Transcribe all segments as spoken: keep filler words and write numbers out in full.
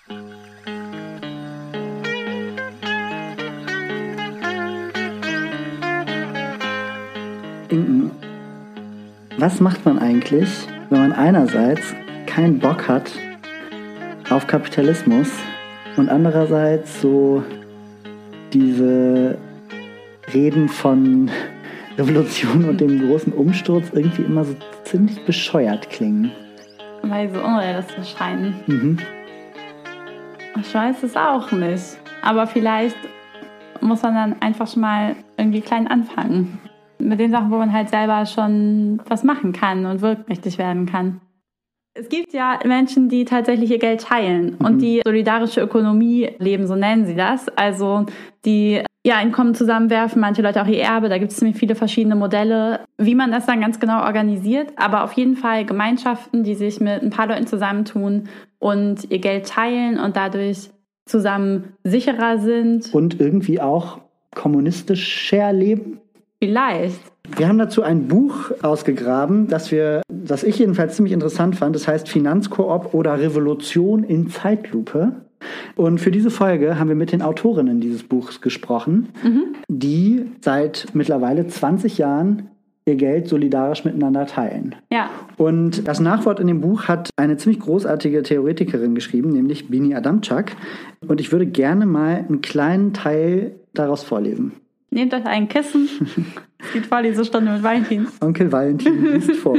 Inken, was macht man eigentlich, wenn man einerseits keinen Bock hat auf Kapitalismus und andererseits so diese Reden von Revolution und dem großen Umsturz irgendwie immer so ziemlich bescheuert klingen? Weil sie so unrealistisch scheinen. Mhm. Ich weiß es auch nicht. Aber vielleicht muss man dann einfach schon mal irgendwie klein anfangen. Mit den Sachen, wo man halt selber schon was machen kann und wirkmächtig werden kann. Es gibt ja Menschen, die tatsächlich ihr Geld teilen mhm. und die solidarische Ökonomie leben, so nennen sie das. Also die ja Einkommen zusammenwerfen, manche Leute auch ihr Erbe. Da gibt es ziemlich viele verschiedene Modelle, wie man das dann ganz genau organisiert. Aber auf jeden Fall Gemeinschaften, die sich mit ein paar Leuten zusammentun und ihr Geld teilen und dadurch zusammen sicherer sind. Und irgendwie auch kommunistischer leben? Vielleicht. Wir haben dazu ein Buch ausgegraben, das wir, das ich jedenfalls ziemlich interessant fand. Das heißt Finanzkoop oder Revolution in Zeitlupe. Und für diese Folge haben wir mit den Autorinnen dieses Buchs gesprochen, mhm. die seit mittlerweile zwanzig Jahren ihr Geld solidarisch miteinander teilen. Ja. Und das Nachwort in dem Buch hat eine ziemlich großartige Theoretikerin geschrieben, nämlich Bini Adamczak. Und ich würde gerne mal einen kleinen Teil daraus vorlesen. Nehmt euch ein Kissen. Es geht Vorlesestunde mit Valentin. Onkel Valentin liest vor.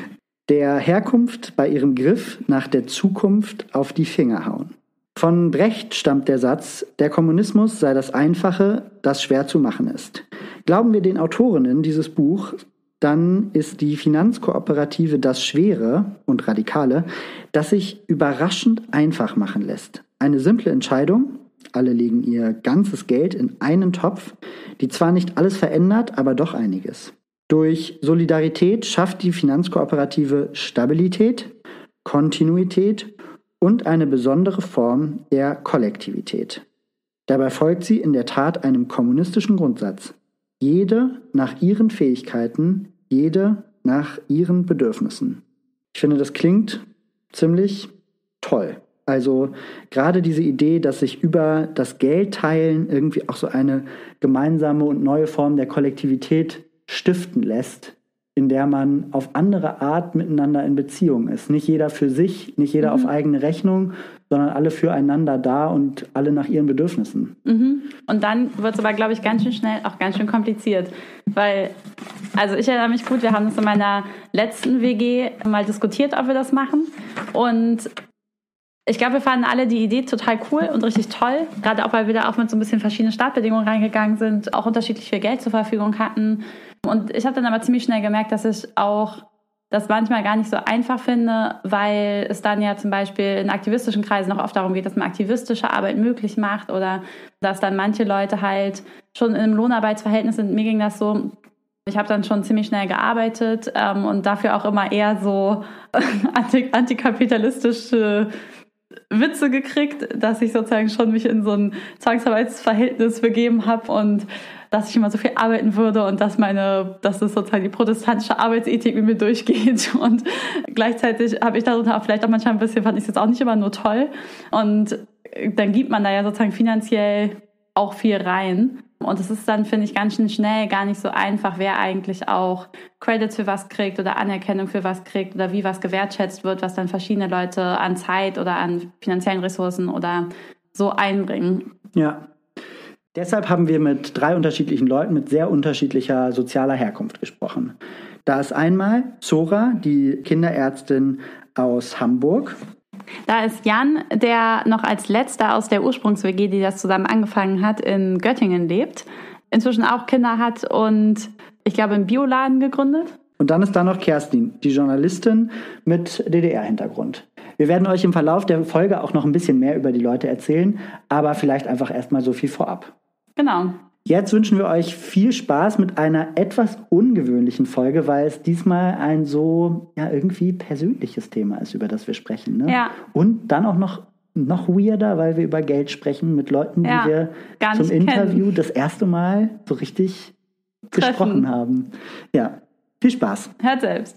Der Herkunft bei ihrem Griff nach der Zukunft auf die Finger hauen. Von Brecht stammt der Satz, der Kommunismus sei das Einfache, das schwer zu machen ist. Glauben wir den Autorinnen dieses Buchs, dann ist die Finanzkooperative das Schwere und Radikale, das sich überraschend einfach machen lässt. Eine simple Entscheidung, alle legen ihr ganzes Geld in einen Topf, die zwar nicht alles verändert, aber doch einiges. Durch Solidarität schafft die Finanzkooperative Stabilität, Kontinuität und eine besondere Form der Kollektivität. Dabei folgt sie in der Tat einem kommunistischen Grundsatz. Jede nach ihren Fähigkeiten, jede nach ihren Bedürfnissen. Ich finde, das klingt ziemlich toll. Also gerade diese Idee, dass sich über das Geldteilen irgendwie auch so eine gemeinsame und neue Form der Kollektivität stiften lässt, in der man auf andere Art miteinander in Beziehung ist. Nicht jeder für sich, nicht jeder mhm. auf eigene Rechnung, sondern alle füreinander da und alle nach ihren Bedürfnissen. Mhm. Und dann wird es aber, glaube ich, ganz schön schnell auch ganz schön kompliziert. Weil, also ich erinnere mich gut, wir haben das in meiner letzten W G mal diskutiert, ob wir das machen. Und ich glaube, wir fanden alle die Idee total cool und richtig toll. Gerade auch, weil wir da auch mit so ein bisschen verschiedenen Startbedingungen reingegangen sind, auch unterschiedlich viel Geld zur Verfügung hatten. Und ich habe dann aber ziemlich schnell gemerkt, dass ich auch das manchmal gar nicht so einfach finde, weil es dann ja zum Beispiel in aktivistischen Kreisen auch oft darum geht, dass man aktivistische Arbeit möglich macht oder dass dann manche Leute halt schon in einem Lohnarbeitsverhältnis sind. Mir ging das so, ich habe dann schon ziemlich schnell gearbeitet ähm, und dafür auch immer eher so antikapitalistische Witze gekriegt, dass ich sozusagen schon mich in so ein Zwangsarbeitsverhältnis begeben habe und dass ich immer so viel arbeiten würde und dass meine, dass es sozusagen die protestantische Arbeitsethik mit mir durchgeht. Und gleichzeitig habe ich darunter auch vielleicht auch manchmal ein bisschen, fand ich es jetzt auch nicht immer nur toll. Und dann gibt man da ja sozusagen finanziell auch viel rein. Und es ist dann, finde ich, ganz schön schnell gar nicht so einfach, wer eigentlich auch Credits für was kriegt oder Anerkennung für was kriegt oder wie was gewertschätzt wird, was dann verschiedene Leute an Zeit oder an finanziellen Ressourcen oder so einbringen. Ja. Deshalb haben wir mit drei unterschiedlichen Leuten mit sehr unterschiedlicher sozialer Herkunft gesprochen. Da ist einmal Zora, die Kinderärztin aus Hamburg. Da ist Jan, der noch als letzter aus der Ursprungs-W G, die das zusammen angefangen hat, in Göttingen lebt, inzwischen auch Kinder hat und ich glaube einen Bioladen gegründet. Und dann ist da noch Kerstin, die Journalistin mit D D R-Hintergrund. Wir werden euch im Verlauf der Folge auch noch ein bisschen mehr über die Leute erzählen, aber vielleicht einfach erstmal so viel vorab. Genau. Jetzt wünschen wir euch viel Spaß mit einer etwas ungewöhnlichen Folge, weil es diesmal ein so ja irgendwie persönliches Thema ist, über das wir sprechen. Ne? Ja. Und dann auch noch, noch weirder, weil wir über Geld sprechen mit Leuten, ja, die wir zum Interview kennen. Das erste Mal so richtig Treffen. gesprochen haben. Ja, viel Spaß. Hört selbst.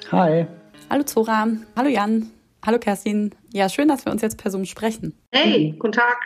Hi. Hallo Zora. Hallo Jan. Hallo Kerstin. Ja, schön, dass wir uns jetzt per Zoom sprechen. Hey, guten Tag.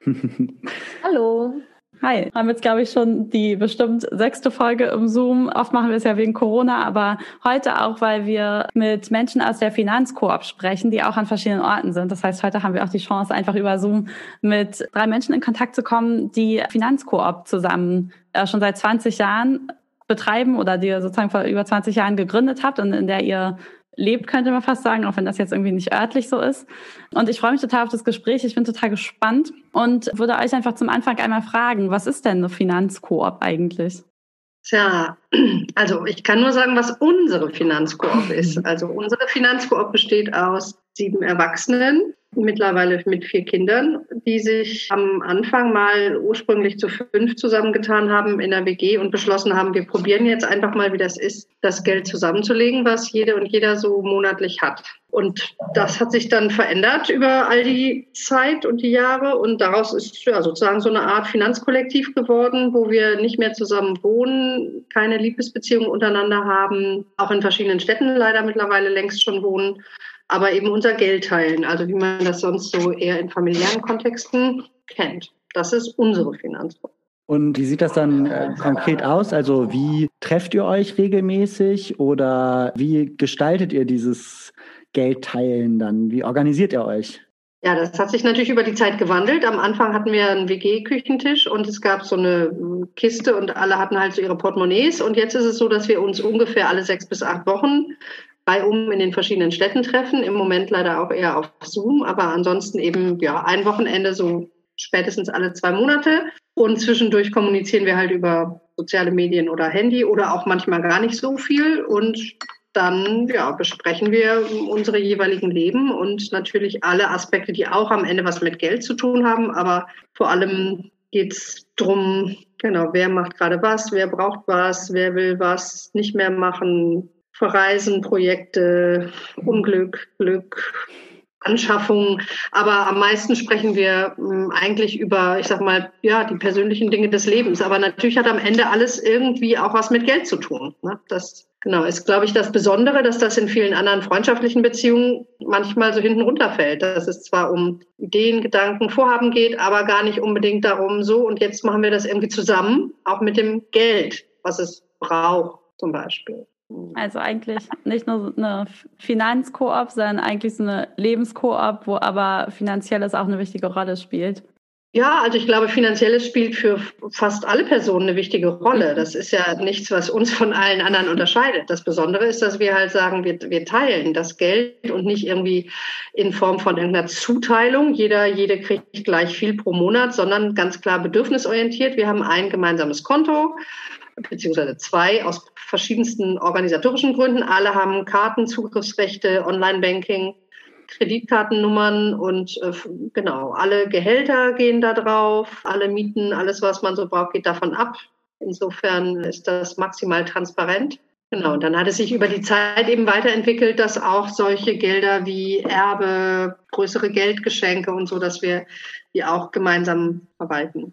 Hallo. Hi. Haben jetzt, glaube ich, schon die bestimmt sechste Folge im Zoom. Oft machen wir es ja wegen Corona, aber heute auch, weil wir mit Menschen aus der Finanzkoop sprechen, die auch an verschiedenen Orten sind. Das heißt, heute haben wir auch die Chance, einfach über Zoom mit drei Menschen in Kontakt zu kommen, die Finanzkoop zusammen äh, schon seit zwanzig Jahren betreiben oder die ihr sozusagen vor über zwanzig Jahren gegründet habt und in der ihr lebt, könnte man fast sagen, auch wenn das jetzt irgendwie nicht örtlich so ist. Und ich freue mich total auf das Gespräch. Ich bin total gespannt und würde euch einfach zum Anfang einmal fragen, was ist denn eine Finanzkoop eigentlich? Tja, also ich kann nur sagen, was unsere Finanzkoop ist. Also unsere Finanzkoop besteht aus sieben Erwachsenen, mittlerweile mit vier Kindern, die sich am Anfang mal ursprünglich zu fünf zusammengetan haben in der W G und beschlossen haben, wir probieren jetzt einfach mal, wie das ist, das Geld zusammenzulegen, was jede und jeder so monatlich hat. Und das hat sich dann verändert über all die Zeit und die Jahre und daraus ist ja sozusagen so eine Art Finanzkollektiv geworden, wo wir nicht mehr zusammen wohnen, keine Liebesbeziehungen untereinander haben, auch in verschiedenen Städten leider mittlerweile längst schon wohnen, aber eben unser Geld teilen, also wie man das sonst so eher in familiären Kontexten kennt. Das ist unsere Finanzkoop. Und wie sieht das dann äh, konkret aus? Also wie trefft ihr euch regelmäßig oder wie gestaltet ihr dieses Geldteilen dann? Wie organisiert ihr euch? Ja, das hat sich natürlich über die Zeit gewandelt. Am Anfang hatten wir einen W G-Küchentisch und es gab so eine Kiste und alle hatten halt so ihre Portemonnaies. Und jetzt ist es so, dass wir uns ungefähr alle sechs bis acht Wochen reihum in den verschiedenen Städten treffen. Im Moment leider auch eher auf Zoom, aber ansonsten eben ja ein Wochenende so spätestens alle zwei Monate. Und zwischendurch kommunizieren wir halt über soziale Medien oder Handy oder auch manchmal gar nicht so viel. Und dann ja, besprechen wir unsere jeweiligen Leben und natürlich alle Aspekte, die auch am Ende was mit Geld zu tun haben. Aber vor allem geht es darum, genau, wer macht gerade was, wer braucht was, wer will was nicht mehr machen, Verreisen, Projekte, Unglück, Glück, Anschaffungen. Aber am meisten sprechen wir ähm, eigentlich über, ich sag mal, ja, die persönlichen Dinge des Lebens. Aber natürlich hat am Ende alles irgendwie auch was mit Geld zu tun. Ne? Das genau ist, glaube ich, das Besondere, dass das in vielen anderen freundschaftlichen Beziehungen manchmal so hinten runterfällt. Dass es zwar um Ideen, Gedanken, Vorhaben geht, aber gar nicht unbedingt darum, so und jetzt machen wir das irgendwie zusammen, auch mit dem Geld, was es braucht zum Beispiel. Also eigentlich nicht nur eine Finanzkoop, sondern eigentlich so eine Lebenskoop, wo aber Finanzielles auch eine wichtige Rolle spielt. Ja, also ich glaube, Finanzielles spielt für fast alle Personen eine wichtige Rolle. Das ist ja nichts, was uns von allen anderen unterscheidet. Das Besondere ist, dass wir halt sagen, wir, wir teilen das Geld und nicht irgendwie in Form von irgendeiner Zuteilung. Jeder, jede kriegt gleich viel pro Monat, sondern ganz klar bedürfnisorientiert. Wir haben ein gemeinsames Konto, beziehungsweise zwei aus verschiedensten organisatorischen Gründen. Alle haben Karten, Zugriffsrechte, Online-Banking, Kreditkartennummern und äh, genau, alle Gehälter gehen da drauf, alle Mieten, alles, was man so braucht, geht davon ab. Insofern ist das maximal transparent. Genau, und dann hat es sich über die Zeit eben weiterentwickelt, dass auch solche Gelder wie Erbe, größere Geldgeschenke und so, dass wir die auch gemeinsam verwalten.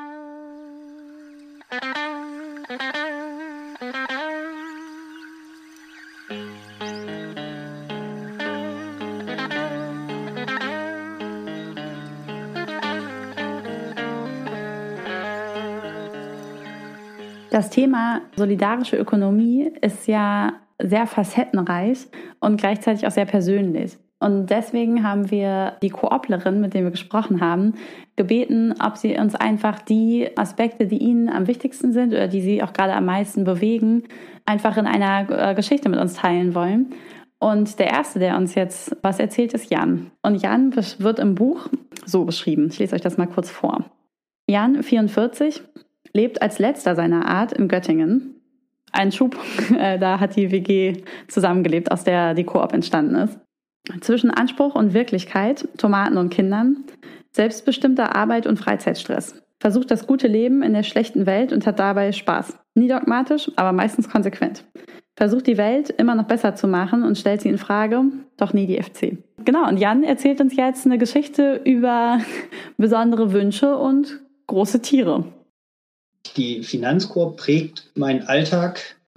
Das Thema solidarische Ökonomie ist ja sehr facettenreich und gleichzeitig auch sehr persönlich. Und deswegen haben wir die Kooplerin, mit der wir gesprochen haben, gebeten, ob sie uns einfach die Aspekte, die ihnen am wichtigsten sind oder die sie auch gerade am meisten bewegen, einfach in einer Geschichte mit uns teilen wollen. Und der Erste, der uns jetzt was erzählt, ist Jan. Und Jan wird im Buch so beschrieben. Ich lese euch das mal kurz vor. Jan, vierundvierzig, lebt als letzter seiner Art in Göttingen. Ein Schub, äh, da hat die W G zusammengelebt, aus der die Koop entstanden ist. Zwischen Anspruch und Wirklichkeit, Tomaten und Kindern, selbstbestimmter Arbeit und Freizeitstress. Versucht das gute Leben in der schlechten Welt und hat dabei Spaß. Nie dogmatisch, aber meistens konsequent. Versucht die Welt immer noch besser zu machen und stellt sie in Frage, doch nie die F C. Genau, und Jan erzählt uns jetzt eine Geschichte über besondere Wünsche und große Tiere. Die Finanzkoop prägt meinen Alltag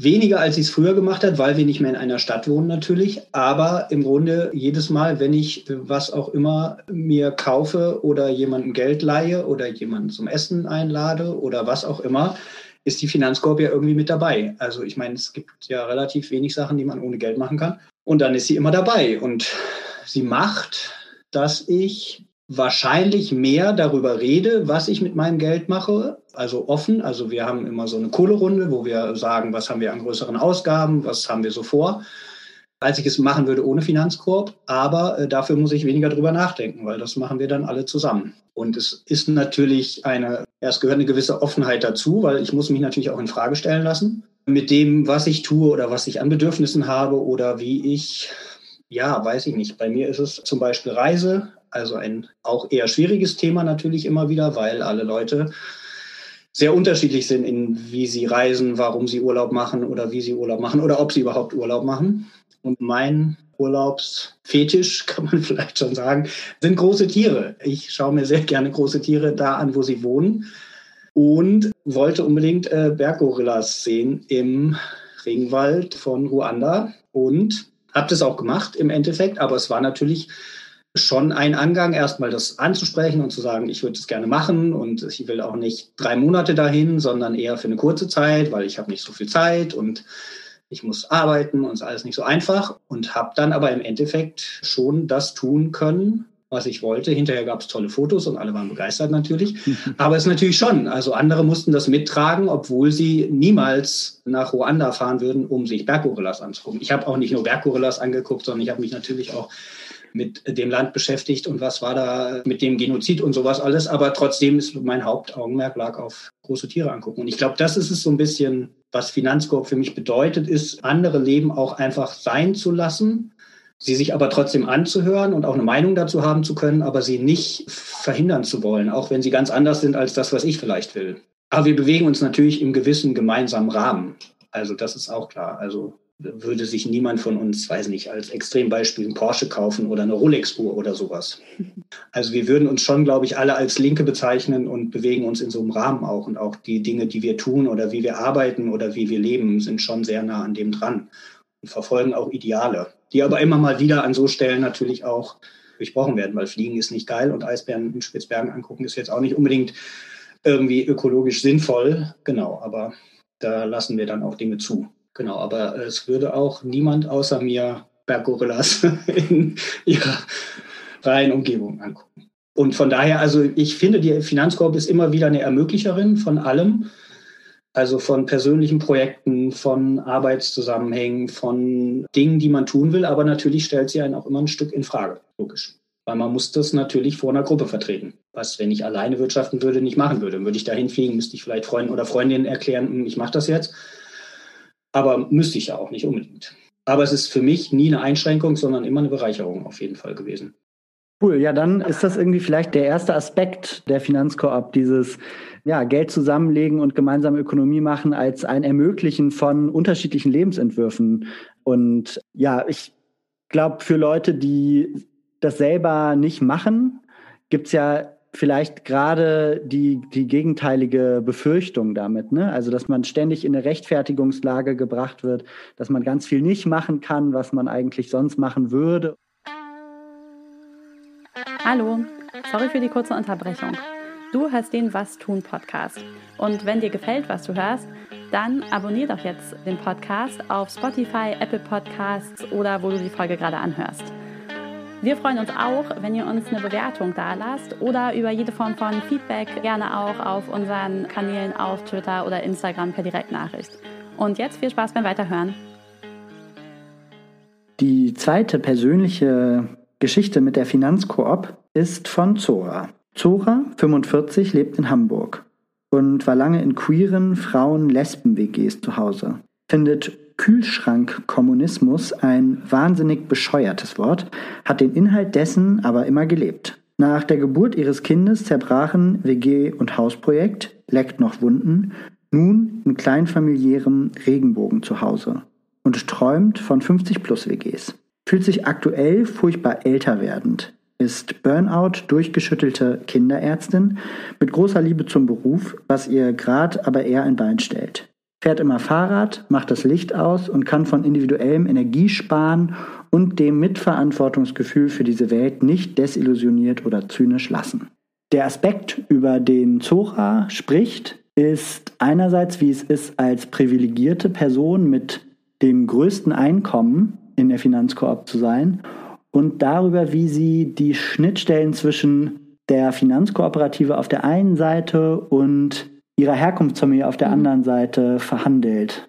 Weniger, als ich es früher gemacht habe, weil wir nicht mehr in einer Stadt wohnen natürlich. Aber im Grunde jedes Mal, wenn ich was auch immer mir kaufe oder jemandem Geld leihe oder jemanden zum Essen einlade oder was auch immer, ist die Finanzkorb ja irgendwie mit dabei. Also ich meine, es gibt ja relativ wenig Sachen, die man ohne Geld machen kann. Und dann ist sie immer dabei. Und sie macht, dass ich wahrscheinlich mehr darüber rede, was ich mit meinem Geld mache, also offen. Also wir haben immer so eine Kohlerunde, wo wir sagen, was haben wir an größeren Ausgaben, was haben wir so vor, als ich es machen würde ohne Finanzkorb. Aber äh, dafür muss ich weniger drüber nachdenken, weil das machen wir dann alle zusammen. Und es ist natürlich eine, ja, es gehört eine gewisse Offenheit dazu, weil ich muss mich natürlich auch in Frage stellen lassen mit dem, was ich tue oder was ich an Bedürfnissen habe oder wie ich, ja, weiß ich nicht. Bei mir ist es zum Beispiel Reise. Also ein auch eher schwieriges Thema natürlich immer wieder, weil alle Leute sehr unterschiedlich sind, in wie sie reisen, warum sie Urlaub machen oder wie sie Urlaub machen oder ob sie überhaupt Urlaub machen. Und mein Urlaubsfetisch, kann man vielleicht schon sagen, sind große Tiere. Ich schaue mir sehr gerne große Tiere da an, wo sie wohnen und wollte unbedingt äh, Berggorillas sehen im Regenwald von Ruanda und habe das auch gemacht im Endeffekt, aber es war natürlich schon ein Angang, erstmal das anzusprechen und zu sagen, ich würde es gerne machen und ich will auch nicht drei Monate dahin, sondern eher für eine kurze Zeit, weil ich habe nicht so viel Zeit und ich muss arbeiten und es ist alles nicht so einfach und habe dann aber im Endeffekt schon das tun können, was ich wollte. Hinterher gab es tolle Fotos und alle waren begeistert natürlich, aber es ist natürlich schon, also andere mussten das mittragen, obwohl sie niemals nach Ruanda fahren würden, um sich Berggorillas anzugucken. Ich habe auch nicht nur Berggorillas angeguckt, sondern ich habe mich natürlich auch mit dem Land beschäftigt und was war da mit dem Genozid und sowas alles. Aber trotzdem ist mein Hauptaugenmerk lag auf große Tiere angucken. Und ich glaube, das ist es so ein bisschen, was Finanzkorb für mich bedeutet, ist, andere Leben auch einfach sein zu lassen, sie sich aber trotzdem anzuhören und auch eine Meinung dazu haben zu können, aber sie nicht verhindern zu wollen, auch wenn sie ganz anders sind als das, was ich vielleicht will. Aber wir bewegen uns natürlich im gewissen gemeinsamen Rahmen. Also das ist auch klar. Also würde sich niemand von uns, weiß nicht, als Extrembeispiel einen Porsche kaufen oder eine Rolex-Uhr oder sowas. Also wir würden uns schon, glaube ich, alle als Linke bezeichnen und bewegen uns in so einem Rahmen auch. Und auch die Dinge, die wir tun oder wie wir arbeiten oder wie wir leben, sind schon sehr nah an dem dran und verfolgen auch Ideale, die aber immer mal wieder an so Stellen natürlich auch durchbrochen werden, weil Fliegen ist nicht geil und Eisbären in Spitzbergen angucken ist jetzt auch nicht unbedingt irgendwie ökologisch sinnvoll. Genau, aber da lassen wir dann auch Dinge zu. Genau, aber es würde auch niemand außer mir Berggorillas in ihrer freien Umgebung angucken. Und von daher, also ich finde, die Finanzkorb ist immer wieder eine Ermöglicherin von allem. Also von persönlichen Projekten, von Arbeitszusammenhängen, von Dingen, die man tun will. Aber natürlich stellt sie einen auch immer ein Stück in Frage, logisch. Weil man muss das natürlich vor einer Gruppe vertreten. Was, wenn ich alleine wirtschaften würde, nicht machen würde. Würde ich dahin fliegen, müsste ich vielleicht Freunden oder Freundinnen erklären, ich mache das jetzt. Aber müsste ich ja auch nicht unbedingt. Aber es ist für mich nie eine Einschränkung, sondern immer eine Bereicherung auf jeden Fall gewesen. Cool, ja, dann ist das irgendwie vielleicht der erste Aspekt der Finanzkoop, dieses ja, Geld zusammenlegen und gemeinsame Ökonomie machen als ein Ermöglichen von unterschiedlichen Lebensentwürfen. Und ja, ich glaube, für Leute, die das selber nicht machen, gibt es ja vielleicht gerade die, die gegenteilige Befürchtung damit, ne? Also, dass man ständig in eine Rechtfertigungslage gebracht wird, dass man ganz viel nicht machen kann, was man eigentlich sonst machen würde. Hallo, sorry für die kurze Unterbrechung. Du hörst den Was tun Podcast. Und wenn dir gefällt, was du hörst, dann abonnier doch jetzt den Podcast auf Spotify, Apple Podcasts oder wo du die Folge gerade anhörst. Wir freuen uns auch, wenn ihr uns eine Bewertung dalasst oder über jede Form von Feedback, gerne auch auf unseren Kanälen auf Twitter oder Instagram per Direktnachricht. Und jetzt viel Spaß beim Weiterhören. Die zweite persönliche Geschichte mit der Finanzkoop ist von Zora. Zora, fünfundvierzig, lebt in Hamburg und war lange in queeren Frauen-Lesben-W Gs zu Hause. Findet Kühlschrankkommunismus ein wahnsinnig bescheuertes Wort, hat den Inhalt dessen aber immer gelebt. Nach der Geburt ihres Kindes zerbrachen W G- und Hausprojekt, leckt noch Wunden, nun in kleinfamiliärem Regenbogen zu Hause und träumt von fünfzig plus W Gs. Fühlt sich aktuell furchtbar älter werdend, ist Burnout durchgeschüttelte Kinderärztin mit großer Liebe zum Beruf, was ihr grad aber eher ein Bein stellt. fährt immer Fahrrad, macht das Licht aus und kann von individuellem Energiesparen und dem Mitverantwortungsgefühl für diese Welt nicht desillusioniert oder zynisch lassen. Der Aspekt, über den Zora spricht, ist einerseits, wie es ist, als privilegierte Person mit dem größten Einkommen in der Finanzkoop zu sein und darüber, wie sie die Schnittstellen zwischen der Finanzkooperative auf der einen Seite und ihrer Herkunftsfamilie auf der mhm. anderen Seite verhandelt.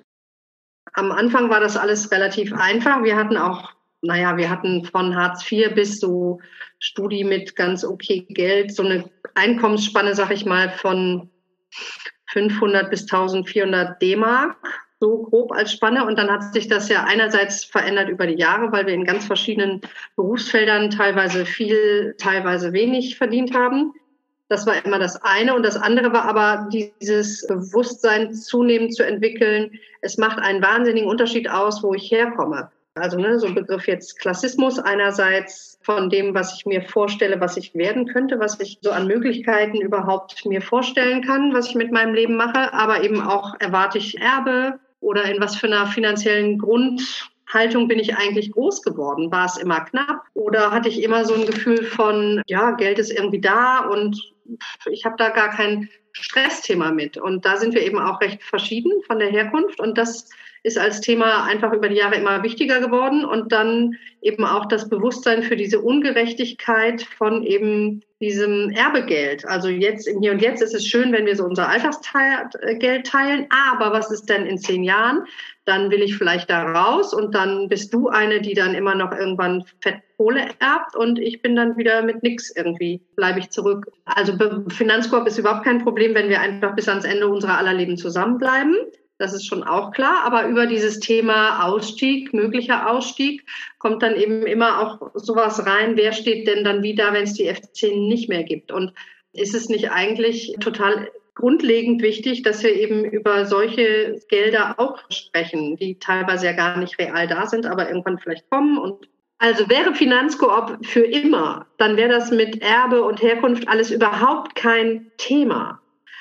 Am Anfang war das alles relativ einfach. Wir hatten auch, naja, wir hatten von Hartz vier bis so Studi mit ganz okay Geld, so eine Einkommensspanne, sag ich mal, von fünfhundert bis eintausendvierhundert D-Mark, so grob als Spanne. Und dann hat sich das ja einerseits verändert über die Jahre, weil wir in ganz verschiedenen Berufsfeldern teilweise viel, teilweise wenig verdient haben. Das war immer das eine. Und das andere war aber dieses Bewusstsein zunehmend zu entwickeln. Es macht einen wahnsinnigen Unterschied aus, wo ich herkomme. Also ne, so ein Begriff jetzt Klassismus einerseits von dem, was ich mir vorstelle, was ich werden könnte, was ich so an Möglichkeiten überhaupt mir vorstellen kann, was ich mit meinem Leben mache, aber eben auch erwarte ich Erbe oder in was für einer finanziellen Grundhaltung bin ich eigentlich groß geworden? War es immer knapp oder hatte ich immer so ein Gefühl von, ja, Geld ist irgendwie da und ich habe da gar kein Stressthema mit. Und da sind wir eben auch recht verschieden von der Herkunft und das ist als Thema einfach über die Jahre immer wichtiger geworden und dann eben auch das Bewusstsein für diese Ungerechtigkeit von eben diesem Erbegeld. Also jetzt im Hier und Jetzt ist es schön, wenn wir so unser Alltagsgeld teilen, aber was ist denn in zehn Jahren? Dann will ich vielleicht da raus und dann bist du eine, die dann immer noch irgendwann fett Kohle erbt und ich bin dann wieder mit nix irgendwie, bleibe ich zurück. Also Finanzkorb ist überhaupt kein Problem, wenn wir einfach bis ans Ende unserer aller Leben zusammenbleiben. Das ist schon auch klar, aber über dieses Thema Ausstieg, möglicher Ausstieg, kommt dann eben immer auch sowas rein, wer steht denn dann wieder, wenn es die F zehn nicht mehr gibt? Und ist es nicht eigentlich total grundlegend wichtig, dass wir eben über solche Gelder auch sprechen, die teilweise ja gar nicht real da sind, aber irgendwann vielleicht kommen? Und also wäre Finanzkoop für immer, dann wäre das mit Erbe und Herkunft alles überhaupt kein Thema.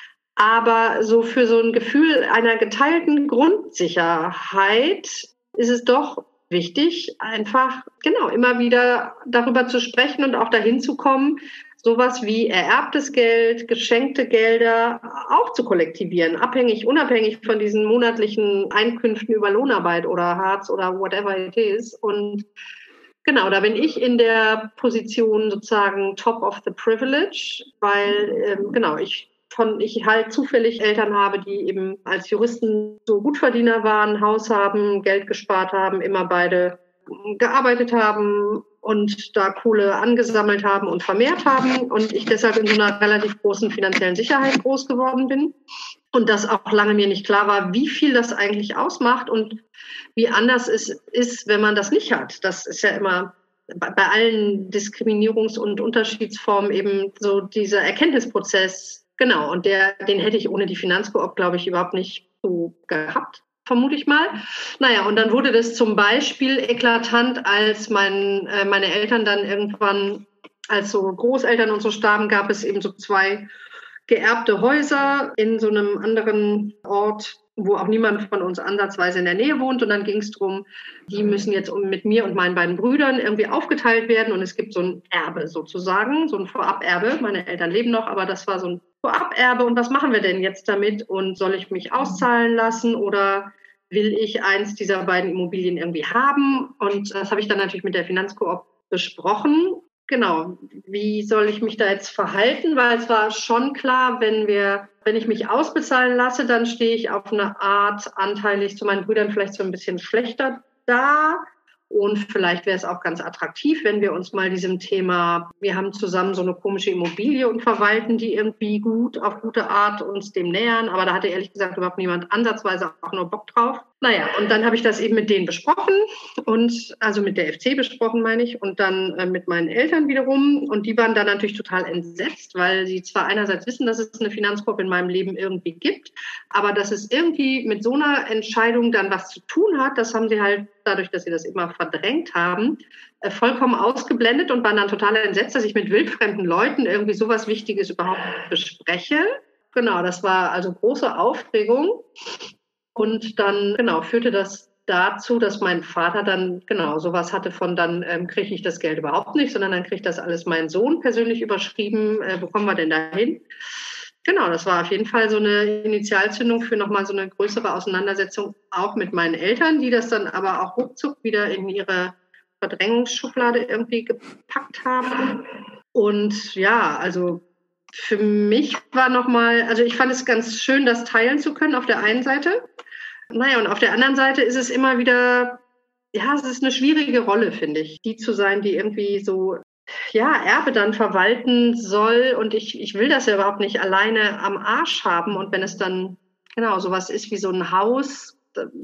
Aber so für so ein Gefühl einer geteilten Grundsicherheit ist es doch wichtig, einfach genau immer wieder darüber zu sprechen und auch dahin zu kommen, sowas wie ererbtes Geld, geschenkte Gelder auch zu kollektivieren, abhängig, unabhängig von diesen monatlichen Einkünften über Lohnarbeit oder Hartz oder whatever it is. Und genau, da bin ich in der Position sozusagen top of the privilege, weil ähm, genau ich von ich halt zufällig Eltern habe, die eben als Juristen so Gutverdiener waren, Haus haben, Geld gespart haben, immer beide gearbeitet haben und da Kohle angesammelt haben und vermehrt haben und ich deshalb in so einer relativ großen finanziellen Sicherheit groß geworden bin und das auch lange mir nicht klar war, wie viel das eigentlich ausmacht und wie anders es ist, wenn man das nicht hat. Das ist ja immer bei allen Diskriminierungs- und Unterschiedsformen eben so dieser Erkenntnisprozess. Genau, und der, den hätte ich ohne die Finanzkoop, glaube ich, überhaupt nicht so gehabt, vermute ich mal. Naja, und dann wurde das zum Beispiel eklatant, als mein, äh, meine Eltern dann irgendwann, als so Großeltern und so starben, gab es eben so zwei geerbte Häuser in so einem anderen Ort, wo auch niemand von uns ansatzweise in der Nähe wohnt. Und dann ging es darum, die müssen jetzt mit mir und meinen beiden Brüdern irgendwie aufgeteilt werden. Und es gibt so ein Erbe sozusagen, so ein Voraberbe. Meine Eltern leben noch, aber das war so ein Voraberbe. Und was machen wir denn jetzt damit? Und soll ich mich auszahlen lassen oder will ich eins dieser beiden Immobilien irgendwie haben? Und das habe ich dann natürlich mit der Finanzkoop besprochen. Genau, wie soll ich mich da jetzt verhalten? Weil es war schon klar, wenn wir, wenn ich mich ausbezahlen lasse, dann stehe ich auf eine Art anteilig zu meinen Brüdern vielleicht so ein bisschen schlechter da. Und vielleicht wäre es auch ganz attraktiv, wenn wir uns mal diesem Thema, wir haben zusammen so eine komische Immobilie und verwalten die irgendwie gut, auf gute Art uns dem nähern. Aber da hatte ehrlich gesagt überhaupt niemand ansatzweise auch nur Bock drauf. Naja, und dann habe ich das eben mit denen besprochen und also mit der F C besprochen, meine ich, und dann äh, mit meinen Eltern wiederum. Und die waren dann natürlich total entsetzt, weil sie zwar einerseits wissen, dass es eine Finanzkoop in meinem Leben irgendwie gibt, aber dass es irgendwie mit so einer Entscheidung dann was zu tun hat, das haben sie halt dadurch, dass sie das immer verdrängt haben, äh, vollkommen ausgeblendet und waren dann total entsetzt, dass ich mit wildfremden Leuten irgendwie sowas Wichtiges überhaupt bespreche. Genau, das war also große Aufregung. Und dann, genau, führte das dazu, dass mein Vater dann, genau, sowas hatte von, dann ähm, kriege ich das Geld überhaupt nicht, sondern dann kriegt das alles mein Sohn persönlich überschrieben. Äh, wo kommen wir denn da hin? Genau, das war auf jeden Fall so eine Initialzündung für nochmal so eine größere Auseinandersetzung auch mit meinen Eltern, die das dann aber auch ruckzuck wieder in ihre Verdrängungsschublade irgendwie gepackt haben. Und ja, also für mich war nochmal, also ich fand es ganz schön, das teilen zu können auf der einen Seite. Naja, und auf der anderen Seite ist es immer wieder, ja, es ist eine schwierige Rolle, finde ich, die zu sein, die irgendwie so, ja, Erbe dann verwalten soll. Und ich, ich will das ja überhaupt nicht alleine am Arsch haben. Und wenn es dann, genau, sowas ist wie so ein Haus,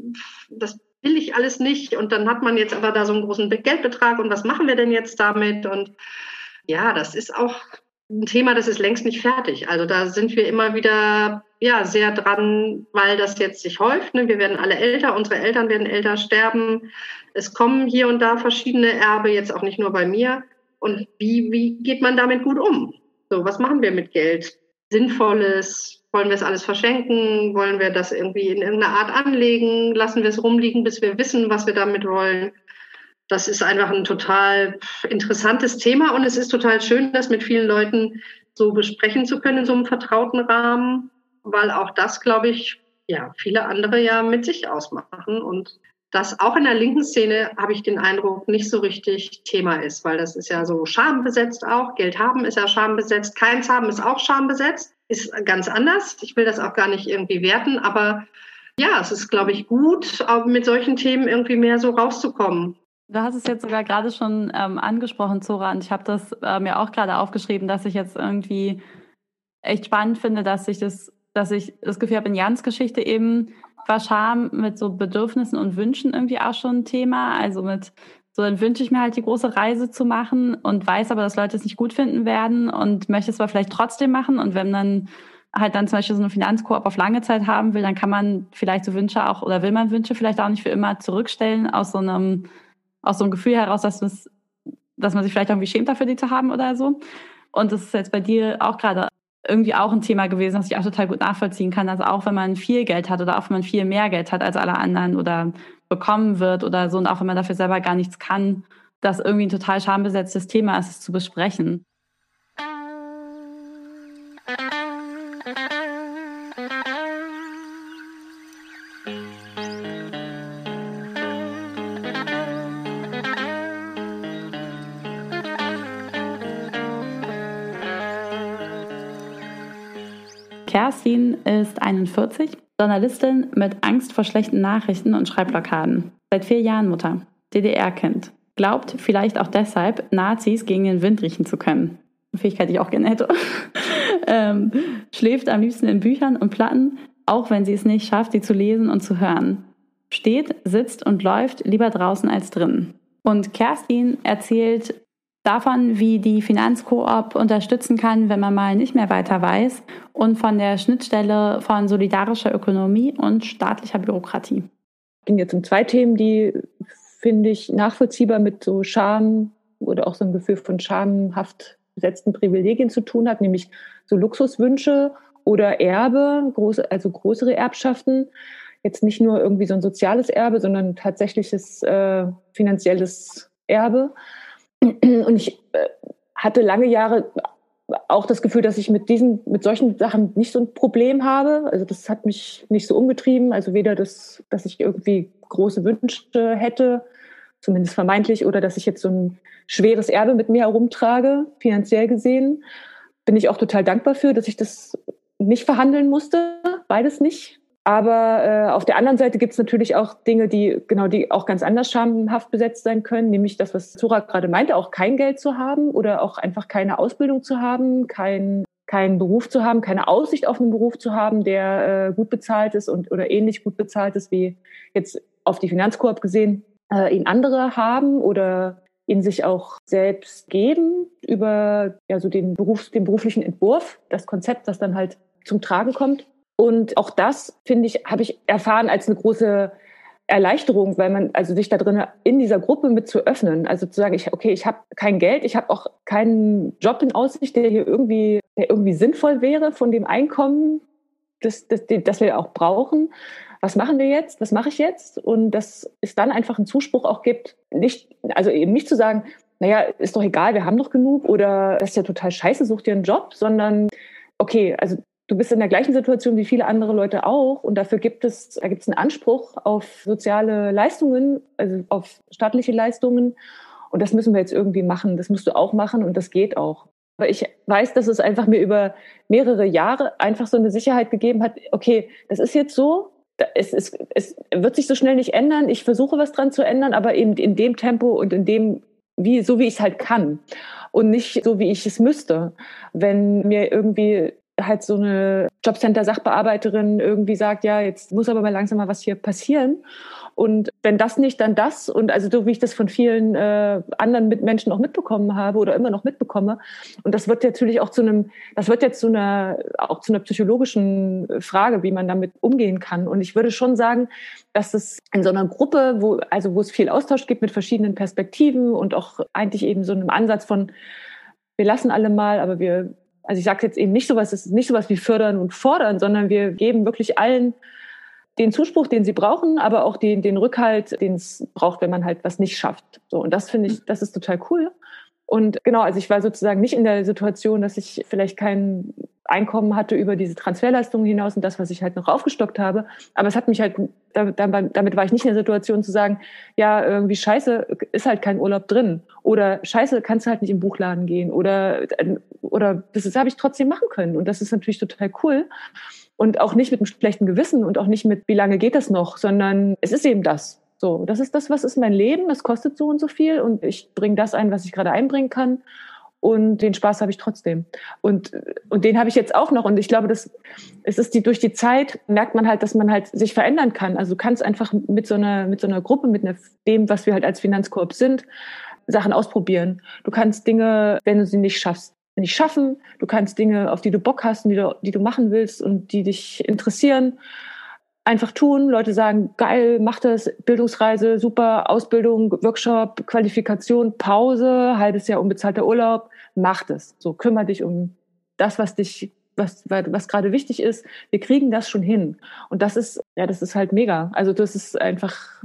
das will ich alles nicht. Und dann hat man jetzt aber da so einen großen Geldbetrag. Und was machen wir denn jetzt damit? Und ja, das ist auch ein Thema, das ist längst nicht fertig. Also da sind wir immer wieder ja sehr dran, weil das jetzt sich häuft. Ne? Wir werden alle älter, unsere Eltern werden älter, sterben. Es kommen hier und da verschiedene Erbe, jetzt auch nicht nur bei mir. Und wie, wie geht man damit gut um? So, was machen wir mit Geld? Sinnvolles? Wollen wir es alles verschenken? Wollen wir das irgendwie in irgendeiner Art anlegen? Lassen wir es rumliegen, bis wir wissen, was wir damit wollen? Das ist einfach ein total interessantes Thema und es ist total schön, das mit vielen Leuten so besprechen zu können in so einem vertrauten Rahmen, weil auch das, glaube ich, ja, viele andere ja mit sich ausmachen und das auch in der linken Szene, habe ich den Eindruck, nicht so richtig Thema ist, weil das ist ja so schambesetzt auch. Geld haben ist ja schambesetzt, keins haben ist auch schambesetzt, ist ganz anders. Ich will das auch gar nicht irgendwie werten, aber ja, es ist, glaube ich, gut, auch mit solchen Themen irgendwie mehr so rauszukommen. Du hast es jetzt sogar gerade schon ähm, angesprochen, Zora, und ich habe das äh, mir auch gerade aufgeschrieben, dass ich jetzt irgendwie echt spannend finde, dass ich das, dass ich das Gefühl habe, in Jans Geschichte eben war Scham mit so Bedürfnissen und Wünschen irgendwie auch schon ein Thema. Also mit so, dann wünsche ich mir halt die große Reise zu machen und weiß aber, dass Leute es nicht gut finden werden und möchte es aber vielleicht trotzdem machen. Und wenn dann halt dann zum Beispiel so eine Finanzkoop auf lange Zeit haben will, dann kann man vielleicht so Wünsche auch, oder will man Wünsche vielleicht auch nicht für immer zurückstellen aus so einem aus so einem Gefühl heraus, dass, dass man sich vielleicht irgendwie schämt dafür, die zu haben oder so. Und das ist jetzt bei dir auch gerade irgendwie auch ein Thema gewesen, das ich auch total gut nachvollziehen kann. Also auch wenn man viel Geld hat oder auch wenn man viel mehr Geld hat als alle anderen oder bekommen wird oder so und auch wenn man dafür selber gar nichts kann, dass irgendwie ein total schambesetztes Thema ist, es zu besprechen. Kerstin ist einundvierzig, Journalistin mit Angst vor schlechten Nachrichten und Schreibblockaden. Seit vier Jahren Mutter, D D R-Kind. Glaubt vielleicht auch deshalb, Nazis gegen den Wind riechen zu können. Eine Fähigkeit, die ich auch gerne hätte. ähm, schläft am liebsten in Büchern und Platten, auch wenn sie es nicht schafft, sie zu lesen und zu hören. Steht, sitzt und läuft lieber draußen als drin. Und Kerstin erzählt davon, wie die Finanzkoop unterstützen kann, wenn man mal nicht mehr weiter weiß, und von der Schnittstelle von solidarischer Ökonomie und staatlicher Bürokratie. Es ging jetzt um zwei Themen, die, finde ich, nachvollziehbar mit so Scham oder auch so ein Gefühl von schamhaft besetzten Privilegien zu tun hat, nämlich so Luxuswünsche oder Erbe, große, also größere Erbschaften. Jetzt nicht nur irgendwie so ein soziales Erbe, sondern tatsächliches äh, finanzielles Erbe. Und ich äh, hatte lange Jahre auch das Gefühl, dass ich mit diesen, mit solchen Sachen nicht so ein Problem habe. Also das hat mich nicht so umgetrieben. Also weder das, dass ich irgendwie große Wünsche hätte, zumindest vermeintlich, oder dass ich jetzt so ein schweres Erbe mit mir herumtrage, finanziell gesehen. Bin ich auch total dankbar für, dass ich das nicht verhandeln musste, beides nicht. Aber äh, auf der anderen Seite gibt es natürlich auch Dinge, die genau die auch ganz anders schamhaft besetzt sein können, nämlich das, was Zora gerade meinte, auch kein Geld zu haben oder auch einfach keine Ausbildung zu haben, kein, keinen Beruf zu haben, keine Aussicht auf einen Beruf zu haben, der äh, gut bezahlt ist und oder ähnlich gut bezahlt ist, wie jetzt auf die Finanzkoop gesehen, äh, ihn andere haben oder ihn sich auch selbst geben über ja so den Berufs-, den beruflichen Entwurf, das Konzept, das dann halt zum Tragen kommt. Und auch das, finde ich, habe ich erfahren als eine große Erleichterung, weil man also sich da drin in dieser Gruppe mit zu öffnen, also zu sagen, ich, okay, ich habe kein Geld, ich habe auch keinen Job in Aussicht, der hier irgendwie, der irgendwie sinnvoll wäre von dem Einkommen, das, das, das wir auch brauchen. was machen wir jetzt, was mache ich jetzt? Und dass es dann einfach einen Zuspruch auch gibt, nicht, also eben nicht zu sagen, naja, ist doch egal, wir haben doch genug oder das ist ja total scheiße, such dir einen Job, sondern okay, also du bist in der gleichen Situation wie viele andere Leute auch und dafür gibt es, da gibt es einen Anspruch auf soziale Leistungen, also auf staatliche Leistungen und das müssen wir jetzt irgendwie machen, das musst du auch machen und das geht auch. Aber ich weiß, dass es einfach mir über mehrere Jahre einfach so eine Sicherheit gegeben hat, okay, das ist jetzt so, es, es, es wird sich so schnell nicht ändern, ich versuche was dran zu ändern, aber eben in dem Tempo und in dem, wie, so wie ich es halt kann und nicht so, wie ich es müsste. Wenn mir irgendwie halt so eine Jobcenter-Sachbearbeiterin irgendwie sagt, ja, jetzt muss aber mal langsam mal was hier passieren. Und wenn das nicht, dann das. Und also so wie ich das von vielen äh, anderen Mitmenschen auch mitbekommen habe oder immer noch mitbekomme. Und das wird natürlich auch zu einem, das wird jetzt zu einer, auch zu einer psychologischen Frage, wie man damit umgehen kann. Und ich würde schon sagen, dass es in so einer Gruppe, wo, also wo es viel Austausch gibt mit verschiedenen Perspektiven und auch eigentlich eben so einem Ansatz von, wir lassen alle mal, aber wir, also ich sage jetzt eben nicht sowas, es ist nicht sowas wie fördern und fordern, sondern wir geben wirklich allen den Zuspruch, den sie brauchen, aber auch den, den Rückhalt, den es braucht, wenn man halt was nicht schafft. So, und das finde ich, das ist total cool. Und genau, also ich war sozusagen nicht in der Situation, dass ich vielleicht kein Einkommen hatte über diese Transferleistungen hinaus und das, was ich halt noch aufgestockt habe. Aber es hat mich halt, damit war ich nicht in der Situation zu sagen, ja, irgendwie scheiße, ist halt kein Urlaub drin. Oder scheiße, kannst du halt nicht im Buchladen gehen. Oder, oder das, das habe ich trotzdem machen können. Und das ist natürlich total cool. Und auch nicht mit einem schlechten Gewissen und auch nicht mit, wie lange geht das noch, sondern es ist eben das. So, das ist das, was ist mein Leben, das kostet so und so viel und ich bringe das ein, was ich gerade einbringen kann und den Spaß habe ich trotzdem. Und, und den habe ich jetzt auch noch und ich glaube, das, es ist die, durch die Zeit merkt man halt, dass man halt sich verändern kann. Also du kannst einfach mit so einer, mit so einer Gruppe, mit einer, dem, was wir halt als Finanzkorb sind, Sachen ausprobieren. Du kannst Dinge, wenn du sie nicht schaffst, nicht schaffen. Du kannst Dinge, auf die du Bock hast und die du, die du machen willst und die dich interessieren, einfach tun. Leute sagen, geil, mach das, Bildungsreise, super, Ausbildung, Workshop, Qualifikation, Pause, halbes Jahr unbezahlter Urlaub, mach das. So, kümmere dich um das, was dich, was, was gerade wichtig ist. Wir kriegen das schon hin. Und das ist, ja, das ist halt mega. Also das ist einfach,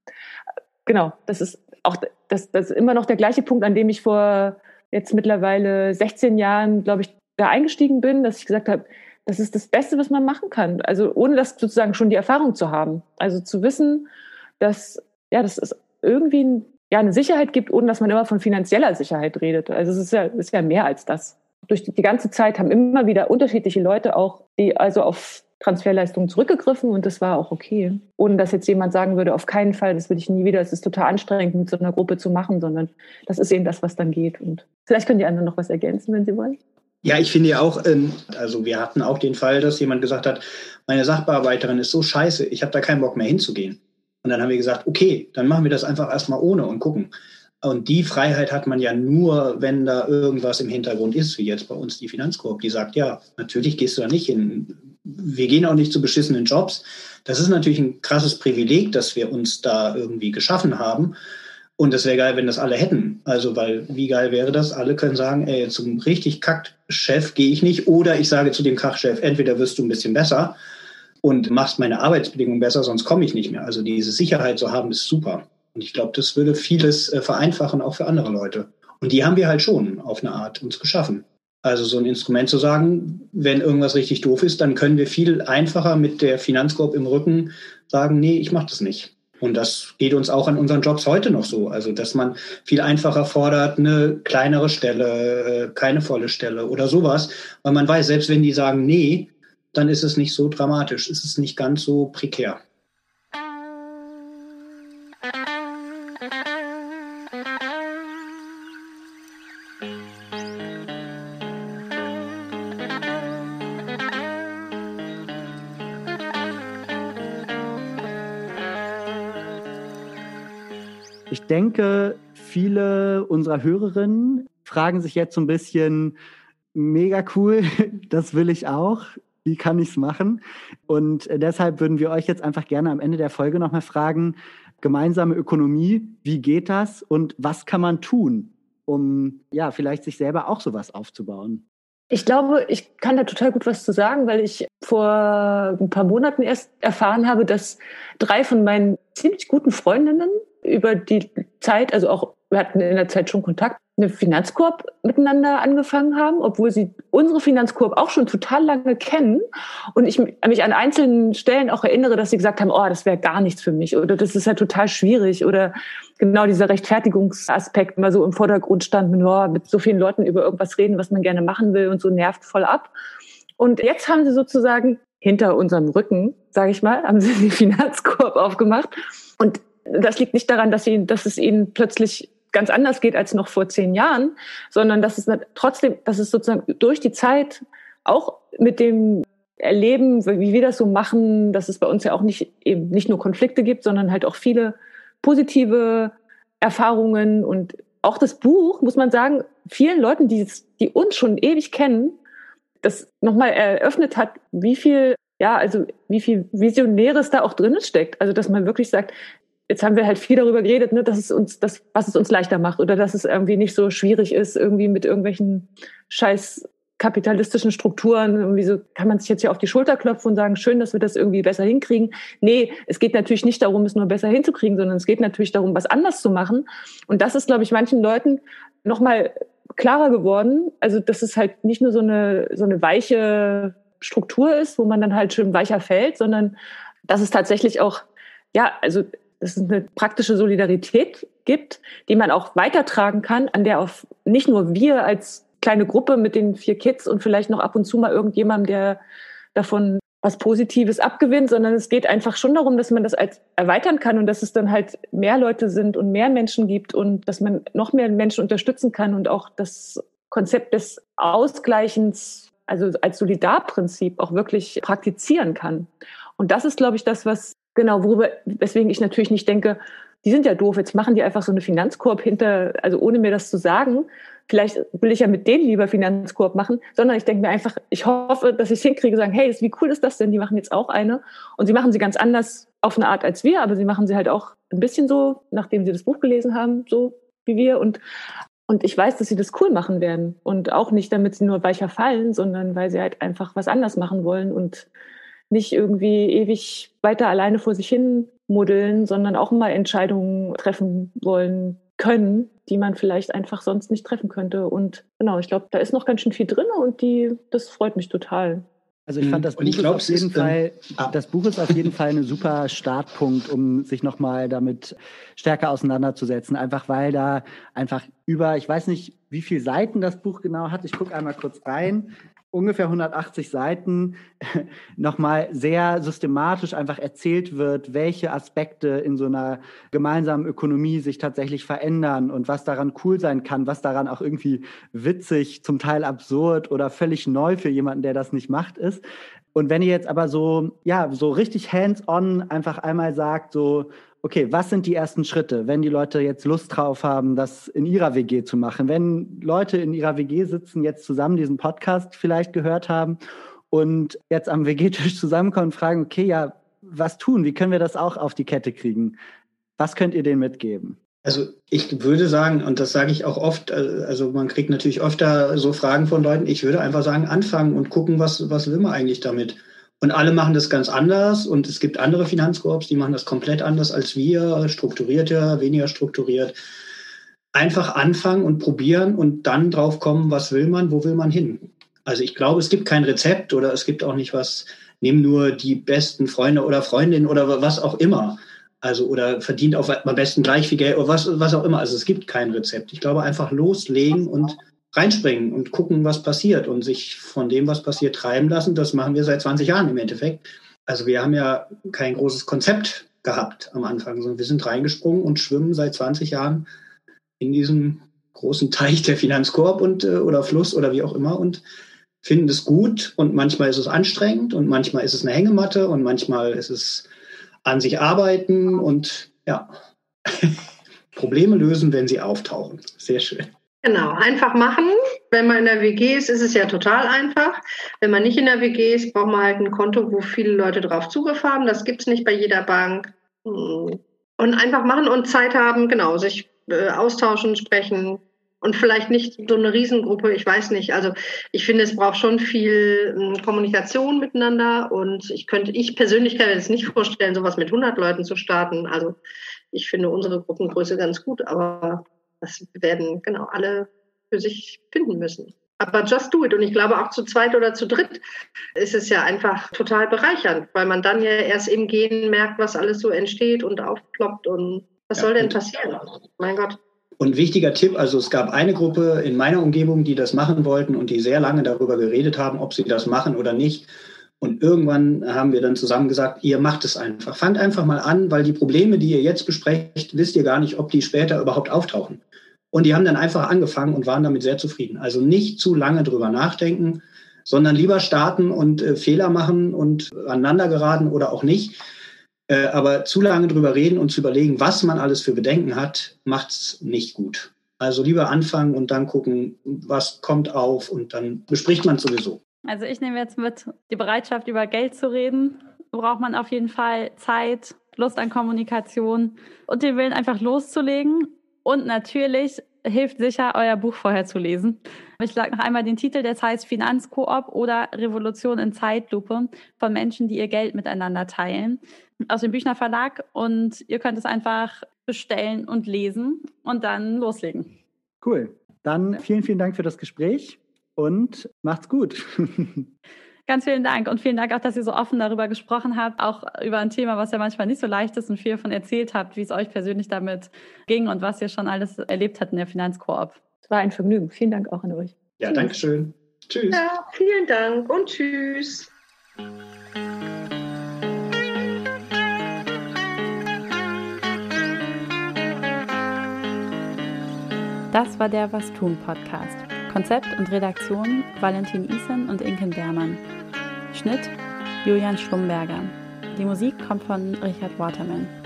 genau, das ist auch, das, das ist immer noch der gleiche Punkt, an dem ich vor jetzt mittlerweile sechzehn Jahren, glaube ich, da eingestiegen bin, dass ich gesagt habe, das ist das Beste, was man machen kann. Also ohne das sozusagen schon die Erfahrung zu haben. Also zu wissen, dass, ja, dass es irgendwie ein, ja, eine Sicherheit gibt, ohne dass man immer von finanzieller Sicherheit redet. Also es ist ja, es ist ja mehr als das. Durch die, die ganze Zeit haben immer wieder unterschiedliche Leute auch, die also auf Transferleistungen zurückgegriffen und das war auch okay. Ohne dass jetzt jemand sagen würde, auf keinen Fall, das will ich nie wieder, es ist total anstrengend, mit so einer Gruppe zu machen, sondern das ist eben das, was dann geht. Und vielleicht können die anderen noch was ergänzen, wenn sie wollen. Ja, ich finde ja auch, also wir hatten auch den Fall, dass jemand gesagt hat, meine Sachbearbeiterin ist so scheiße, ich habe da keinen Bock mehr hinzugehen. Und dann haben wir gesagt, okay, dann machen wir das einfach erstmal ohne und gucken. Und die Freiheit hat man ja nur, wenn da irgendwas im Hintergrund ist, wie jetzt bei uns die Finanzkorb, die sagt, ja, natürlich gehst du da nicht hin. Wir gehen auch nicht zu beschissenen Jobs. Das ist natürlich ein krasses Privileg, dass wir uns da irgendwie geschaffen haben. Und es wäre geil, wenn das alle hätten. Also, weil wie geil wäre das? Alle können sagen, ey, zum richtig Kack-Chef gehe ich nicht. Oder ich sage zu dem Kack-Chef, entweder wirst du ein bisschen besser und machst meine Arbeitsbedingungen besser, sonst komme ich nicht mehr. Also diese Sicherheit zu haben, ist super. Und ich glaube, das würde vieles äh, vereinfachen, auch für andere Leute. Und die haben wir halt schon auf eine Art uns geschaffen. Also so ein Instrument zu sagen, wenn irgendwas richtig doof ist, dann können wir viel einfacher mit der Finanzkorb im Rücken sagen, nee, ich mache das nicht. Und das geht uns auch an unseren Jobs heute noch so. Also dass man viel einfacher fordert, eine kleinere Stelle, keine volle Stelle oder sowas. Weil man weiß, selbst wenn die sagen, nee, dann ist es nicht so dramatisch. Es ist nicht ganz so prekär. Ich denke, viele unserer Hörerinnen fragen sich jetzt so ein bisschen, mega cool, das will ich auch, wie kann ich es machen? Und deshalb würden wir euch jetzt einfach gerne am Ende der Folge nochmal fragen, gemeinsame Ökonomie, wie geht das und was kann man tun, um ja vielleicht sich selber auch sowas aufzubauen? Ich glaube, ich kann da total gut was zu sagen, weil ich vor ein paar Monaten erst erfahren habe, dass drei von meinen ziemlich guten Freundinnen über die Zeit, also auch, wir hatten in der Zeit schon Kontakt, eine Finanzkorb miteinander angefangen haben, obwohl sie unsere Finanzkorb auch schon total lange kennen. Und ich mich an einzelnen Stellen auch erinnere, dass sie gesagt haben, oh, das wäre gar nichts für mich oder das ist ja total schwierig oder genau dieser Rechtfertigungsaspekt immer so im Vordergrund stand, mit, oh, mit so vielen Leuten über irgendwas reden, was man gerne machen will und so nervt voll ab. Und jetzt haben sie sozusagen hinter unserem Rücken, sage ich mal, haben sie den Finanzkorb aufgemacht. Und das liegt nicht daran, dass, sie, dass es ihnen plötzlich ganz anders geht als noch vor zehn Jahren, sondern dass es trotzdem, dass es sozusagen durch die Zeit auch mit dem Erleben, wie wir das so machen, dass es bei uns ja auch nicht eben nicht nur Konflikte gibt, sondern halt auch viele positive Erfahrungen und auch das Buch, muss man sagen, vielen Leuten, die, die uns schon ewig kennen, das nochmal eröffnet hat, wie viel, ja, also wie viel Visionäres da auch drin steckt. Also dass man wirklich sagt, jetzt haben wir halt viel darüber geredet, ne, dass es uns, das, was es uns leichter macht oder dass es irgendwie nicht so schwierig ist, irgendwie mit irgendwelchen scheiß kapitalistischen Strukturen, irgendwie so kann man sich jetzt hier auf die Schulter klopfen und sagen, schön, dass wir das irgendwie besser hinkriegen. Nee, es geht natürlich nicht darum, es nur besser hinzukriegen, sondern es geht natürlich darum, was anders zu machen. Und das ist, glaube ich, manchen Leuten nochmal klarer geworden. Also, dass es halt nicht nur so eine, so eine weiche Struktur ist, wo man dann halt schön weicher fällt, sondern dass es tatsächlich auch, ja, also, dass es eine praktische Solidarität gibt, die man auch weitertragen kann, an der auch nicht nur wir als kleine Gruppe mit den vier Kids und vielleicht noch ab und zu mal irgendjemandem, der davon was Positives abgewinnt, sondern es geht einfach schon darum, dass man das als erweitern kann und dass es dann halt mehr Leute sind und mehr Menschen gibt und dass man noch mehr Menschen unterstützen kann und auch das Konzept des Ausgleichens, also als Solidarprinzip auch wirklich praktizieren kann. Und das ist, glaube ich, das, was genau, worüber, weswegen ich natürlich nicht denke, die sind ja doof, jetzt machen die einfach so eine Finanzkorb hinter, also ohne mir das zu sagen, vielleicht will ich ja mit denen lieber Finanzkorb machen, sondern ich denke mir einfach, ich hoffe, dass ich es hinkriege, sagen, hey, wie cool ist das denn, die machen jetzt auch eine und sie machen sie ganz anders auf eine Art als wir, aber sie machen sie halt auch ein bisschen so, nachdem sie das Buch gelesen haben, so wie wir und und ich weiß, dass sie das cool machen werden und auch nicht, damit sie nur weicher fallen, sondern weil sie halt einfach was anders machen wollen und nicht irgendwie ewig weiter alleine vor sich hin muddeln, sondern auch mal Entscheidungen treffen wollen können, die man vielleicht einfach sonst nicht treffen könnte. Und genau, ich glaube, da ist noch ganz schön viel drin und die, das freut mich total. Also ich fand das Buch, glaub, ist auf jeden ist, Fall, ähm, das Buch ist auf jeden Fall ein super Startpunkt, um sich nochmal damit stärker auseinanderzusetzen. Einfach weil da einfach über, ich weiß nicht, wie viele Seiten das Buch genau hat. Ich gucke einmal kurz rein. Ungefähr hundertachtzig Seiten nochmal sehr systematisch einfach erzählt wird, welche Aspekte in so einer gemeinsamen Ökonomie sich tatsächlich verändern und was daran cool sein kann, was daran auch irgendwie witzig, zum Teil absurd oder völlig neu für jemanden, der das nicht macht, ist. Und wenn ihr jetzt aber so, ja, so richtig hands-on einfach einmal sagt, so, okay, was sind die ersten Schritte, wenn die Leute jetzt Lust drauf haben, das in ihrer W G zu machen? Wenn Leute in ihrer W G sitzen, jetzt zusammen diesen Podcast vielleicht gehört haben und jetzt am W G-Tisch zusammenkommen und fragen, okay, ja, was tun? Wie können wir das auch auf die Kette kriegen? Was könnt ihr denen mitgeben? Also ich würde sagen, und das sage ich auch oft, also man kriegt natürlich öfter so Fragen von Leuten, ich würde einfach sagen, anfangen und gucken, was, was will man eigentlich damit? Und alle machen das ganz anders und es gibt andere Finanzkorps, die machen das komplett anders als wir, strukturierter, weniger strukturiert. Einfach anfangen und probieren und dann drauf kommen, was will man, wo will man hin? Also ich glaube, es gibt kein Rezept oder es gibt auch nicht was, nimm nur die besten Freunde oder Freundinnen oder was auch immer. Also oder verdient auf am besten gleich viel Geld oder was, was auch immer. Also es gibt kein Rezept. Ich glaube, einfach loslegen und reinspringen und gucken, was passiert und sich von dem, was passiert, treiben lassen. Das machen wir seit zwanzig Jahren im Endeffekt. Also wir haben ja kein großes Konzept gehabt am Anfang, sondern wir sind reingesprungen und schwimmen seit zwanzig Jahren in diesem großen Teich der Finanzkorb und oder Fluss oder wie auch immer und finden es gut und manchmal ist es anstrengend und manchmal ist es eine Hängematte und manchmal ist es an sich arbeiten und ja, Probleme lösen, wenn sie auftauchen. Sehr schön. Genau, einfach machen. Wenn man in der W G ist, ist es ja total einfach. Wenn man nicht in der W G ist, braucht man halt ein Konto, wo viele Leute drauf Zugriff haben. Das gibt es nicht bei jeder Bank. Und einfach machen und Zeit haben, genau, sich äh, austauschen, sprechen Und vielleicht nicht so eine Riesengruppe, ich weiß nicht. Also ich finde, es braucht schon viel ähm, Kommunikation miteinander und ich könnte, ich persönlich kann mir das nicht vorstellen, sowas mit hundert Leuten zu starten. Also ich finde unsere Gruppengröße ganz gut, aber das werden genau alle für sich finden müssen. Aber just do it. Und ich glaube auch zu zweit oder zu dritt ist es ja einfach total bereichernd, weil man dann ja erst im Gehen merkt, was alles so entsteht und aufploppt und was ja, soll denn passieren? Mein Gott. Und wichtiger Tipp, also es gab eine Gruppe in meiner Umgebung, die das machen wollten und die sehr lange darüber geredet haben, ob sie das machen oder nicht. Und irgendwann haben wir dann zusammen gesagt, ihr macht es einfach. Fangt einfach mal an, weil die Probleme, die ihr jetzt besprecht, wisst ihr gar nicht, ob die später überhaupt auftauchen. Und die haben dann einfach angefangen und waren damit sehr zufrieden. Also nicht zu lange drüber nachdenken, sondern lieber starten und äh, Fehler machen und aneinander geraten oder auch nicht. Äh, aber zu lange drüber reden und zu überlegen, was man alles für Bedenken hat, macht es nicht gut. Also lieber anfangen und dann gucken, was kommt auf und dann bespricht man sowieso. Also ich nehme jetzt mit, die Bereitschaft, über Geld zu reden, braucht man auf jeden Fall Zeit, Lust an Kommunikation und den Willen einfach loszulegen. Und natürlich hilft sicher, euer Buch vorher zu lesen. Ich schlage noch einmal den Titel, das heißt Finanzkoop oder Revolution in Zeitlupe von Menschen, die ihr Geld miteinander teilen, aus dem Büchner Verlag. Und ihr könnt es einfach bestellen und lesen und dann loslegen. Cool. Dann vielen, vielen Dank für das Gespräch und macht's gut. Ganz vielen Dank und vielen Dank auch, dass ihr so offen darüber gesprochen habt, auch über ein Thema, was ja manchmal nicht so leicht ist und viel davon erzählt habt, wie es euch persönlich damit ging und was ihr schon alles erlebt habt in der Finanzkoop. Es war ein Vergnügen. Vielen Dank auch an euch. Ja, danke schön. Tschüss. Ja, vielen Dank und tschüss. Das war der Was tun Podcast. Konzept und Redaktion Valentin Isen und Inken Bermann. Schnitt Julian Schlumberger. Die Musik kommt von Richard Waterman.